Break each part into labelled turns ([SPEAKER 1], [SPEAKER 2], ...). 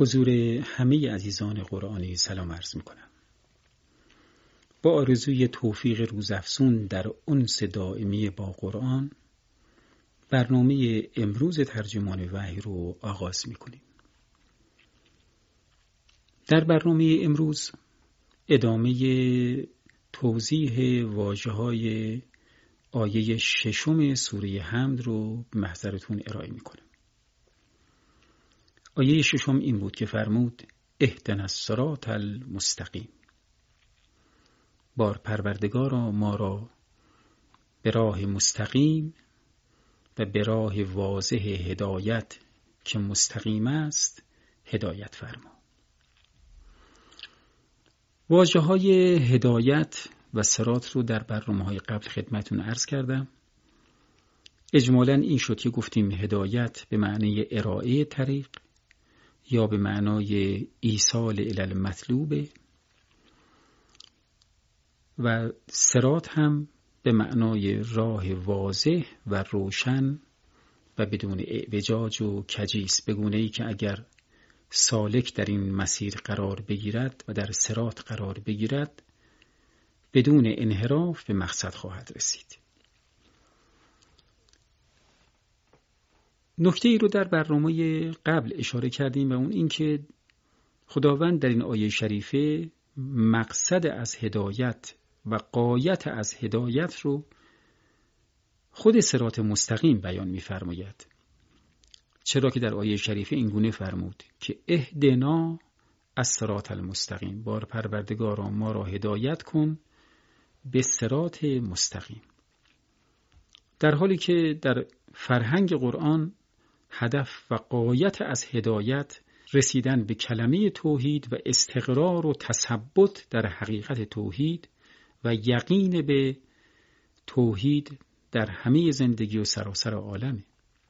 [SPEAKER 1] حضور همه عزیزان قرآنی سلام عرض می‌کنم. با آرزوی توفیق روزافزون در انس دائمی با قرآن، برنامه امروز ترجمان وحی رو آغاز می‌کنیم. در برنامه امروز ادامه توضیح واژه‌های آیه 6 سوره حمد رو به محضرتون ارائه می‌کنم. آیه 6 این بود که فرمود اهدنا الصراط المستقیم. بار پروردگارا ما را به راه مستقیم و به راه واضح هدایت که مستقیم است هدایت فرما. واژه‌های هدایت و صراط رو در برنامه‌های قبل خدمتتون عرض کردم. اجمالاً این شد که گفتیم هدایت به معنی ارائه طریق یا به معنای ایصال الی المطلوب و صراط هم به معنای راه واضح و روشن و بدون اعوجاج و کجیس، به گونه‌ای که اگر سالک در این مسیر قرار بگیرد و در صراط قرار بگیرد بدون انحراف به مقصد خواهد رسید. نکته ای رو در برنامه قبل اشاره کردیم و اون این که خداوند در این آیه شریفه مقصد از هدایت و غایت از هدایت رو خود صراط مستقیم بیان می‌فرماید. چرا که در آیه شریفه این گونه فرمود که اهدنا الصراط المستقیم، بار پروردگارا ما را هدایت کن به صراط مستقیم. در حالی که در فرهنگ قرآن هدف و غایت از هدایت رسیدن به کلمه توحید و استقرار و تثبت در حقیقت توحید و یقین به توحید در همه زندگی و سراسر عالمه.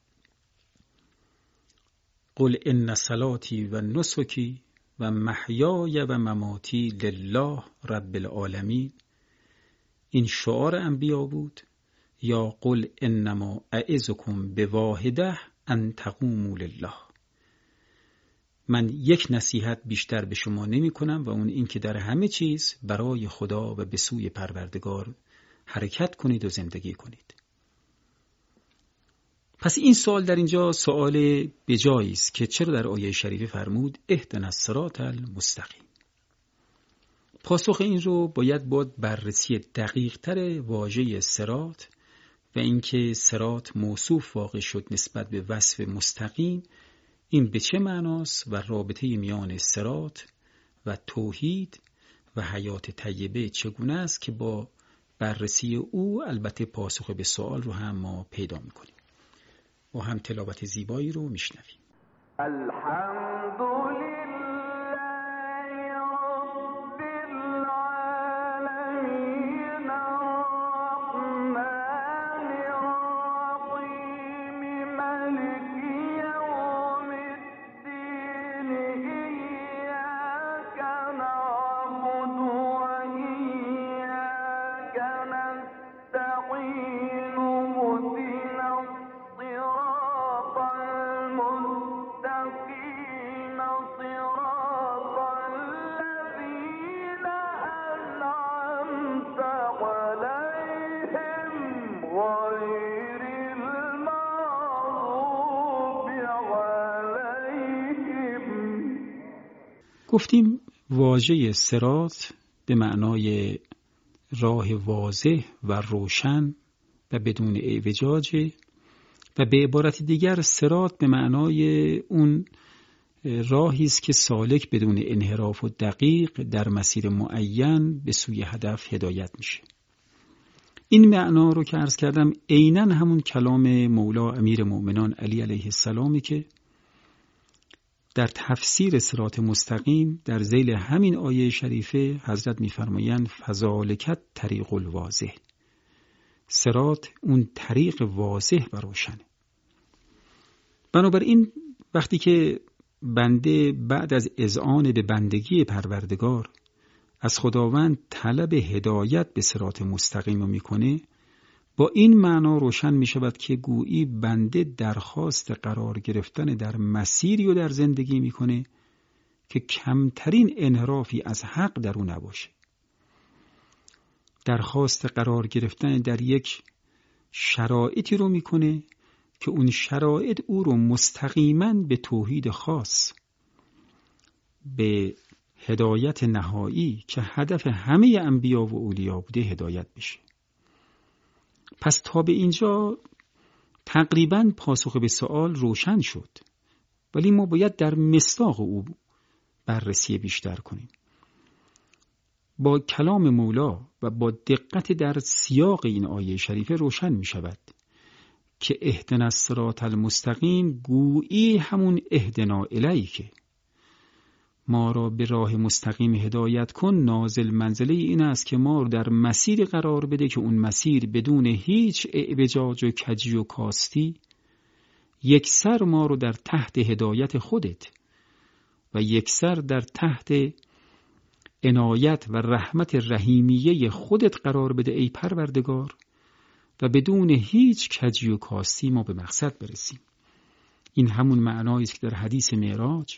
[SPEAKER 1] قل ان صلاتی و نسکی و محیای و مماتی لله رب العالمین، این شعار انبیا بود. یا قل انما اعظکم بواحده ان تقوموا لله، من یک نصیحت بیشتر به شما نمی کنم و اون این که در همه چیز برای خدا و به سوی پروردگار حرکت کنید و زندگی کنید. پس این سوال در اینجا سوال بجایی است که چرا در آیه شریفه فرمود اهدنا الصراط المستقیم. پاسخ این رو باید بررسی دقیق تر واژه صراط و اینکه صراط موصوف واقع شد نسبت به وصف مستقیم، این به چه معناست و رابطه میان صراط و توحید و حیات طیبه چگونه است که با بررسی او البته پاسخ به سوال رو هم ما پیدا می‌کنیم. و هم تلاوت زیبایی رو میشنویم. گفتیم واژه صراط به معنای راه واضح و روشن و بدون اعوجاج و به عبارت دیگر صراط به معنای اون راهی است که سالک بدون انحراف و دقیق در مسیر معین به سوی هدف هدایت میشه. این معنا رو که عرض کردم عیناً همون کلام مولا امیر مؤمنان علی علیه السلامی که در تفسیر صراط مستقیم در ذیل همین آیه شریفه حضرت می‌فرمایند فذالک طریق الواضح، صراط اون طریق واضح و روشنه. بنابراین وقتی که بنده بعد از اذعان به بندگی پروردگار از خداوند طلب هدایت به صراط مستقیم رو میکنه، با این معنا روشن می شود که گویی بنده درخواست قرار گرفتن در مسیری و در زندگی میکنه که کمترین انحرافی از حق در او نباشه. درخواست قرار گرفتن در یک شرایطی رو میکنه که اون شرایط او رو مستقیما به توحید خاص، به هدایت نهایی که هدف همه انبیا و اولیا بوده هدایت بشه. پس تا به اینجا تقریباً پاسخ به سوال روشن شد، ولی ما باید در مصداق او بررسی بیشتر کنیم. با کلام مولا و با دقت در سیاق این آیه شریفه روشن می شود که اهدنا الصراط المستقیم گویی همون اهدنا الیک، ما را به راه مستقیم هدایت کن، نازل منزله این است که ما را در مسیر قرار بده که اون مسیر بدون هیچ اعوجاج و کجی و کاستی یکسر ما رو در تحت هدایت خودت و یکسر در تحت عنایت و رحمت رحیمیه خودت قرار بده ای پروردگار، و بدون هیچ کجی و کاستی ما به مقصد برسیم. این همون معنایی است که در حدیث معراج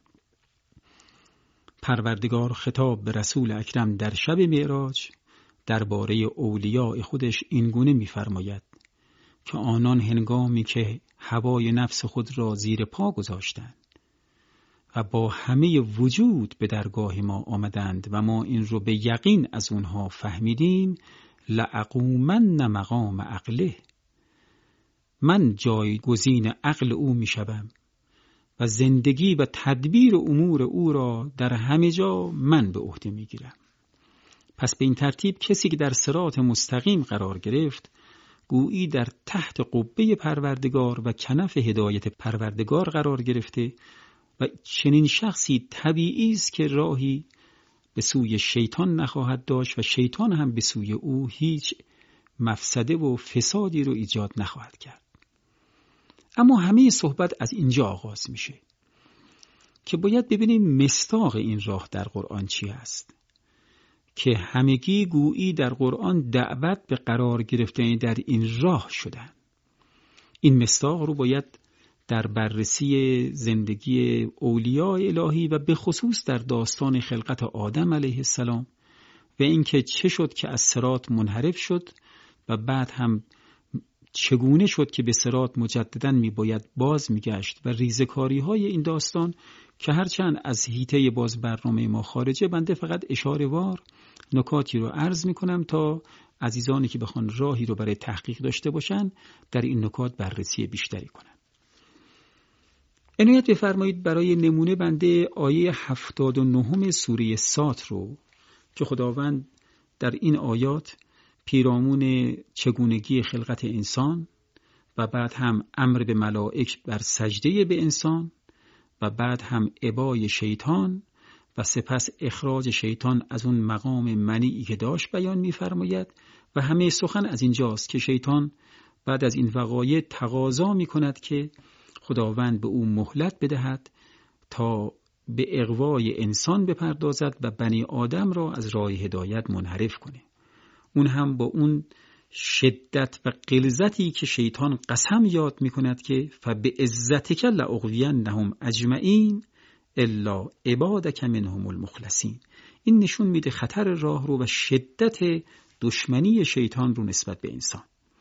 [SPEAKER 1] پروردگار خطاب به رسول اکرم در شب معراج درباره اولیاء خودش اینگونه می‌فرماید که آنان هنگامی که هوای نفس خود را زیر پا گذاشتند و با همه وجود به درگاه ما آمدند و ما این رو به یقین از اونها فهمیدیم، لأقومن مقام عقله، من جایگزین عقل او میشوم و زندگی و تدبیر امور او را در همه جا من به عهده میگیرم. پس به این ترتیب کسی که در صراط مستقیم قرار گرفت گویی در تحت قبه پروردگار و کنف هدایت پروردگار قرار گرفته و چنین شخصی طبیعی است که راهی به سوی شیطان نخواهد داشت و شیطان هم به سوی او هیچ مفسده و فسادی رو ایجاد نخواهد کرد. اما همه صحبت از اینجا آغاز میشه که باید ببینیم مصداق این راه در قرآن چی است، که همگی گویی در قرآن دعوت به قرار گرفتن در این راه شدن. این مصداق رو باید در بررسی زندگی اولیاء الهی و به خصوص در داستان خلقت آدم علیه السلام و اینکه چه شد که از صراط منحرف شد و بعد هم چگونه شد که به صراط مجدداً میباید باز میگشت و ریزکاری های این داستان که هرچند از حیطه باز برنامه ما خارجه، بنده فقط اشاره وار نکاتی رو عرض میکنم تا عزیزانی که بخوان راهی رو برای تحقیق داشته باشن در این نکات بررسی بیشتری کنن. عنایت بفرمایید برای نمونه بنده آیه 79 سوره صاد رو که خداوند در این آیات پیرامون چگونگی خلقت انسان و بعد هم امر به ملائک بر سجده به انسان و بعد هم ابای شیطان و سپس اخراج شیطان از اون مقام منیعی که داشت بیان می‌فرماید و همه سخن از اینجاست که شیطان بعد از این وقایع تقاضا می‌کند که خداوند به او مهلت بدهد تا به اغوای انسان بپردازد و بنی آدم را از راه هدایت منحرف کنه. اون هم با اون شدت و غلظتی که شیطان قسم یاد می‌کند که فبعزتک لأغوینهم اجمعین الا عبادک منهم المخلصین. این نشون میده خطر راه رو و شدت دشمنی شیطان رو نسبت به انسان.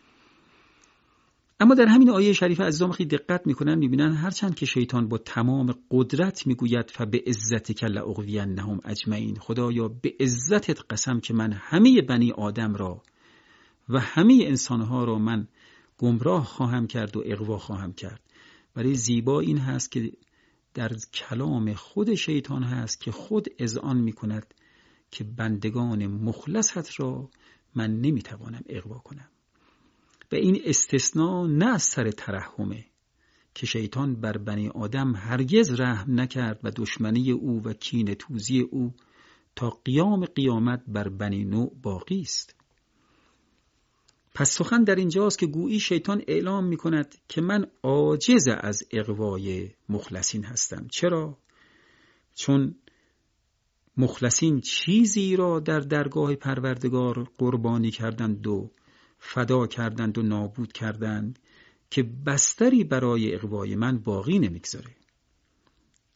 [SPEAKER 1] اما در همین آیه شریفه عزیزان خیلی دقت میکنن میبینن هرچند که شیطان با تمام قدرت میگوید فبعزتک لأغوینهم اجمعین، خدایا به عزتت قسم که من همه بنی آدم را و همه انسانها را من گمراه خواهم کرد و اغوا خواهم کرد. برای زیبا این هست که در کلام خود شیطان هست که خود اذعان میکند که بندگان مخلصت را من نمیتوانم اغوا کنم. و این استثناء نه از سر ترحمه که شیطان بر بنی آدم هرگز رحم نکرد و دشمنی او و کینه توزی او تا قیام قیامت بر بنی نوع باقی است. پس سخن در اینجاست که گویی شیطان اعلام می کند که من عاجز از اغوای مخلصین هستم. چرا؟ چون مخلصین چیزی را در درگاه پروردگار قربانی کردند و فدا کردند و نابود کردند که بستری برای اغوای من باقی نمیگذاره.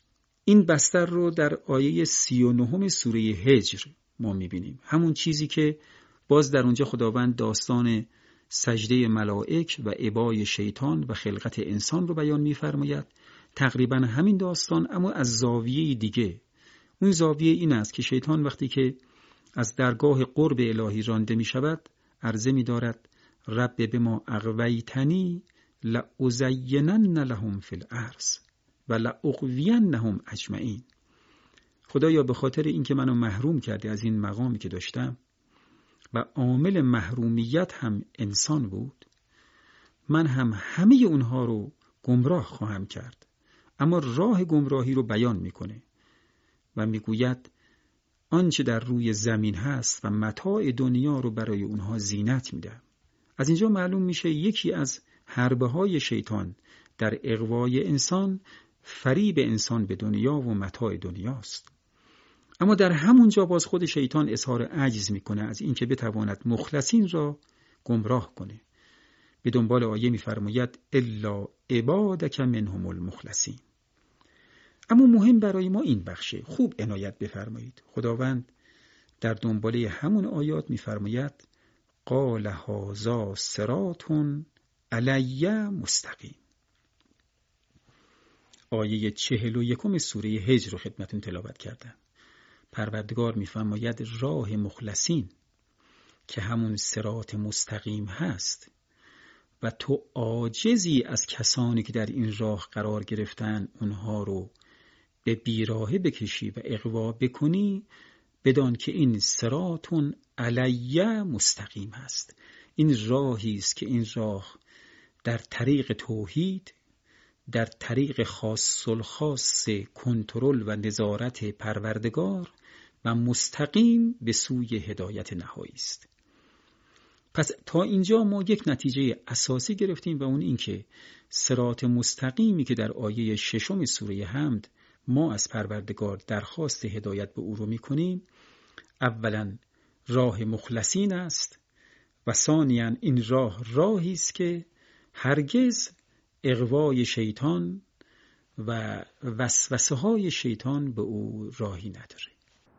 [SPEAKER 1] این بستر رو در آیه 39 سوره هجر ما میبینیم. همون چیزی که باز در اونجا خداوند داستان سجده ملائک و ابای شیطان و خلقت انسان رو بیان می‌فرماید. تقریبا همین داستان اما از زاویه دیگه. اون زاویه این است که شیطان وقتی که از درگاه قرب الهی رانده می‌شود عرضه می‌دارد رب بما اغویتنی لأزینن لهم فی الارض و لأغوینهم اجمعین. خدایا به خاطر اینکه منو محروم کردی از این مقامی که داشتم و عامل محرومیت هم انسان بود، من هم همه اونها رو گمراه خواهم کرد. اما راه گمراهی رو بیان میکنه و میگوید آنچه در روی زمین هست و متاع دنیا رو برای اونها زینت میدم. از اینجا معلوم میشه یکی از حربه های شیطان در اغوای انسان فریب انسان به دنیا و متاع دنیاست. اما در همونجا باز خود شیطان اظهار عجز میکنه از اینکه بتواند مخلصین را گمراه کنه. به دنبال آیه میفرماید الا عبادک منهم المخلصین. اما مهم برای ما این بخشه، خوب عنایت بفرمایید. خداوند در دنباله همون آیات میفرماید قال هذا صراط علی مستقیم. آیه 41 سوره هجر رو خدمتتون تلاوت کردم. پروردگار میفرماید راه مخلصین که همون صراط مستقیم هست و تو عاجزی از کسانی که در این راه قرار گرفتن اونها رو به بیراهه بکشی و اغوا بکنی، بدان که این صراط علی مستقیم هست. این راهی است که این راه در طریق توحید، در طریق خاص الخاص کنترل و نظارت پروردگار و مستقیم به سوی هدایت نهایی است. پس تا اینجا ما یک نتیجه اساسی گرفتیم و اون این که صراط مستقیمی که در آیه 6 سوره حمد ما از پروردگار درخواست هدایت به او رو میکنیم، اولا راه مخلصین است و ثانیاً این راهی است که هرگز اغوای شیطان و وسوسه های شیطان به او راهی نداره.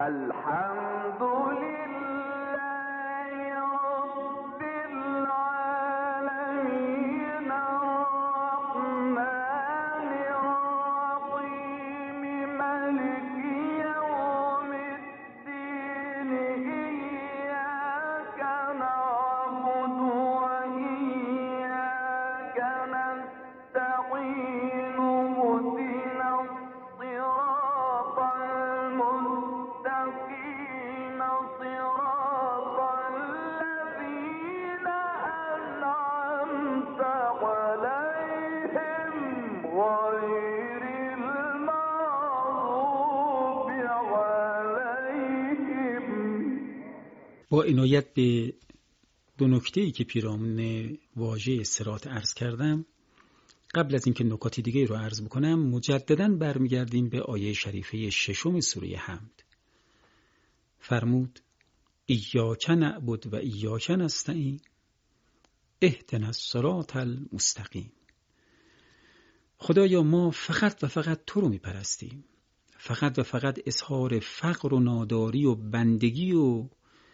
[SPEAKER 1] با عنایت به دو نکته‌ای که پیرامون واژه صراط عرض کردم، قبل از اینکه نکات دیگه رو عرض بکنم مجدداً برمیگردیم به آیه شریفه 6 سوره حمد. فرمود ایاک نعبد و ایاک نستعین اهدنا الصراط المستقیم. خدایا ما فقط و فقط تو رو میپرستیم، فقط و فقط اظهار فقر و ناداری و بندگی و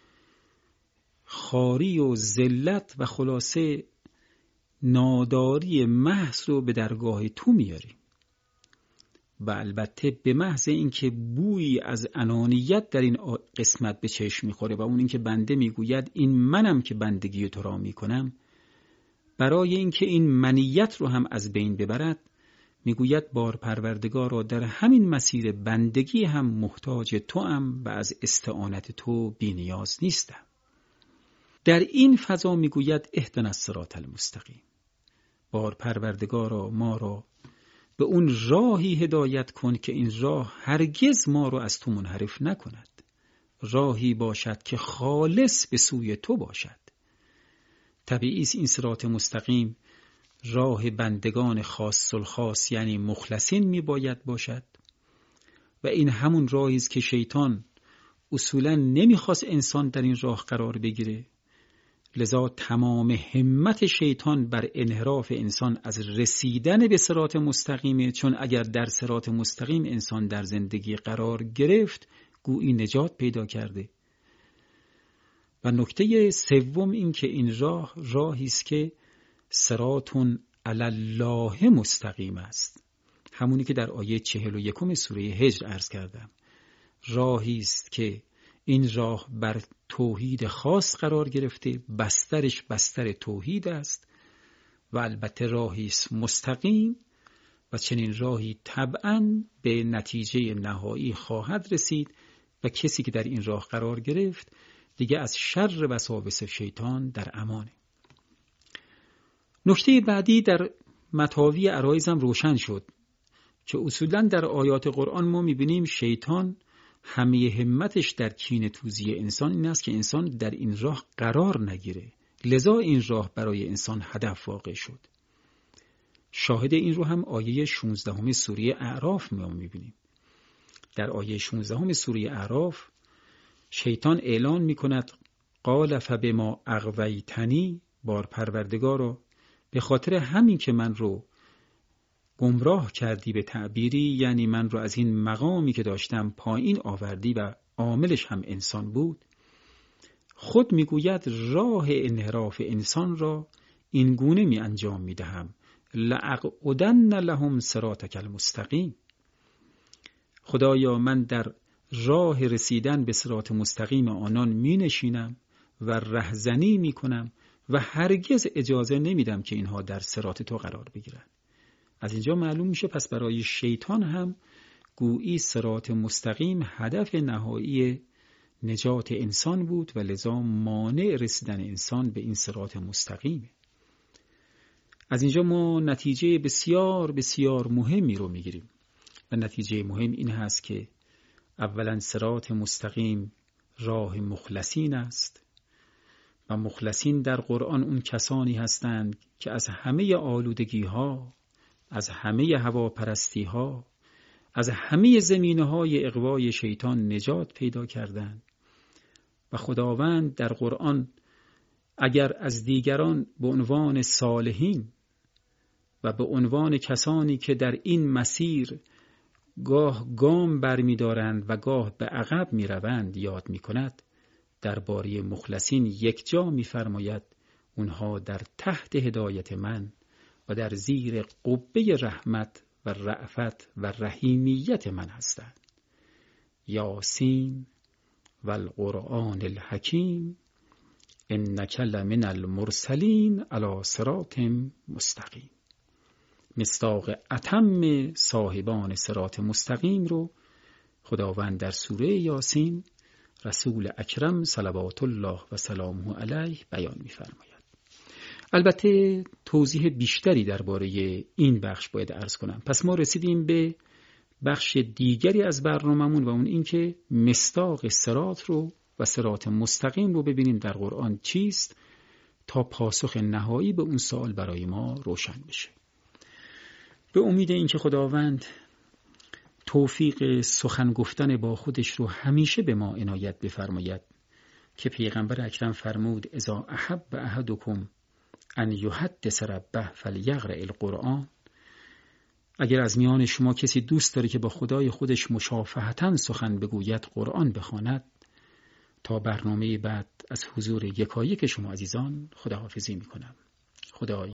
[SPEAKER 1] خاری و ذلت و خلاصه ناداری محض رو به درگاه تو میاریم و البته به محض اینکه بویی از انانیت در این قسمت به چشم میخوره و اون اینکه بنده میگوید این منم که بندگی تو را میکنم، برای اینکه این منیت رو هم از بین ببرد میگوید بار پروردگارا در همین مسیر بندگی هم محتاج تو ام و از استعانت تو بی نیاز نیستم. در این فضا میگوید اهدنا الصراط المستقیم، بار پروردگارا ما را به اون راهی هدایت کن که این راه هرگز ما رو از تو منحرف نکند، راهی باشد که خالص به سوی تو باشد. طبیعی است این صراط مستقیم راه بندگان خاص الخاص یعنی مخلصین می باید باشد و این همون راهی است که شیطان اصولا نمیخواست انسان در این راه قرار بگیره، لذا تمام همت شیطان بر انحراف انسان از رسیدن به صراط مستقیمه، چون اگر در صراط مستقیم انسان در زندگی قرار گرفت گویی نجات پیدا کرده. و نکته سوم این که این راهی است که صراط علی الله مستقیم است، همونی که در آیه 41 سوره هجر عرض کردم. راهی است که این راه بر توحید خاص قرار گرفته، بسترش بستر توحید است و البته راهی است مستقیم و چنین راهی طبعاً به نتیجه نهایی خواهد رسید و کسی که در این راه قرار گرفت دیگه از شر وساوس شیطان در امانه. نکته بعدی در مطاوی عرایض هم روشن شد که اصولاً در آیات قرآن ما می‌بینیم شیطان همه همتش در کینه توزی انسان این است که انسان در این راه قرار نگیره، لذا این راه برای انسان هدف واقع شد. شاهد این رو هم آیه 16 سوره اعراف ما می‌بینیم. در آیه 16 سوره اعراف شیطان اعلان می‌کند قال فبما اغویتنی، بار پروردگارا به خاطر همین که من رو گمراه کردی، به تعبیری یعنی من رو از این مقامی که داشتم پایین آوردی و عاملش هم انسان بود، خود میگوید راه انحراف انسان را این گونه می انجام می دهم لأقعدن لهم صراطک المستقیم. خدایا من در راه رسیدن به صراط مستقیم آنان می نشینم و رهزنی می کنم و هرگز اجازه نمیدم که اینها در صراط تو قرار بگیرند. از اینجا معلوم میشه پس برای شیطان هم گویی صراط مستقیم هدف نهایی نجات انسان بود و لذا مانع رسیدن انسان به این صراط مستقیمه. از اینجا ما نتیجه بسیار بسیار مهمی رو میگیریم و نتیجه مهم این هست که اولا صراط مستقیم راه مخلصین است و مخلصین در قرآن اون کسانی هستند که از همه آلودگی ها، از همه هواپرستی ها، از همه زمینه های اغوای شیطان نجات پیدا کردند و خداوند در قرآن اگر از دیگران به عنوان صالحین و به عنوان کسانی که در این مسیر گاه گام برمی‌دارند و گاه به عقب می‌روند یاد می‌کند، درباره مخلصین یک جا می‌فرماید اونها در تحت هدایت من و در زیر قبه رحمت و رأفت و رحیمیت من هستند. یاسین و القرآن الحکیم انک لمن المرسلین علی صراط مستقیم. مصداق اتم صاحبان صراط مستقیم رو خداوند در سوره یاسین رسول اکرم صلوات الله و سلامه علیه بیان می‌فرماید. البته توضیح بیشتری درباره این بخش باید عرض کنم. پس ما رسیدیم به بخش دیگری از برنامه‌مون و اون این که مصداق صراط رو و صراط مستقیم رو ببینیم در قرآن چیست تا پاسخ نهایی به اون سوال برای ما روشن بشه. به امید این که خداوند توفیق سخن گفتن با خودش رو همیشه به ما عنایت بفرماید که پیغمبر اکرم فرمود اذا احب احدکم ان یحدث ربه فلیقرأ القرآن. اگر از میان شما کسی دوست داره که با خدای خودش مشافهةً سخن بگوید، قرآن بخواند. تا برنامه بعد از حضور یکایک شما عزیزان خداحافظی میکنم. خدا